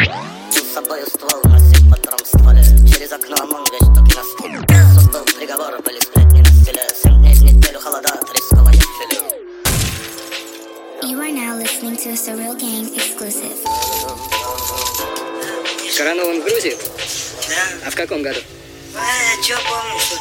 С собой ствол носил патрон в стволе. Через окно ОМОН весь токи на стуле. Суд был приговор, были сплетни на стиле. 7 дней в неделю холода, 3 сковали филе. You are now listening to a Surreal Gang exclusive. Коронован в Грузии? Да. А в каком году? Чё помню, что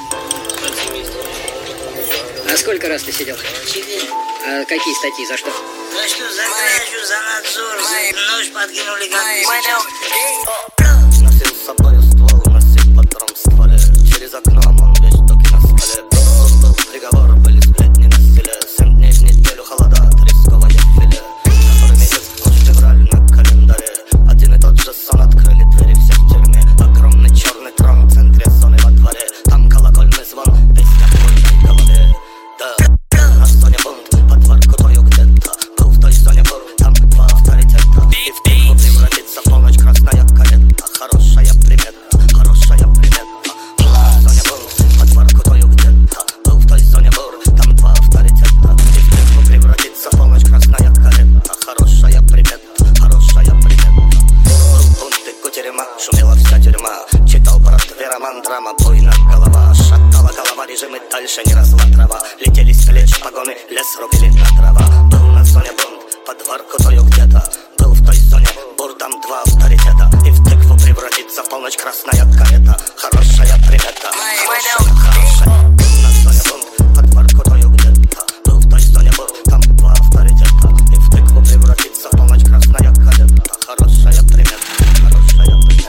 А сколько раз ты сидел? 4. А какие статьи, за что? За что? За кражу, за надзор, за нож подкинули, как Носил с собой ствол, носил патрон в стволе. Через окно ОМОН весь токи на столе. Суд был приговор, были сплетни на стиле. 7 дней в неделю холода, 3 сковали филе. Который месяц ночь февраль на календаре. Один и тот же сон, открыли двери все в тюрьме. Огромный черный трон в центре зоны во дворе. Там колокольный звон, песня в мощной голове. Да, на зоне бунт, подварку твою где-то. Был в той зоне бур, там 2 авторитета. И в тыкву превратится полночь красная карета. Хорошая примета, хорошая примета. На зоне бунт, подварку твою где-то. Был в той зоне бур, там 2 авторитета. И в тыкву превратится полночь красная карета. Хорошая примета, хорошая примета. Был бунт и кутерьма, шумела вся тюрьма. Читал брат роман, драма, буйна голова. Шатала голова, режимы дальше не росла трава. Летели с плеч погоны, лес рубили на дрова. Был на зоне бунт, подварку твою где-то. Был в той зоне бур, там 2 авторитета. И в тыкву превратится полночь красная карета. Хорошая примета, хорошая. Был на зоне бунт, подварку твою где-то. Был в той зоне бур, там 2 авторитета. И в тыкву превратится полночь красная карета. Хорошая примета, хорошая примета.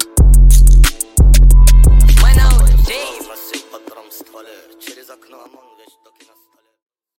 Носил патрон в стволе. Через окно ОМОН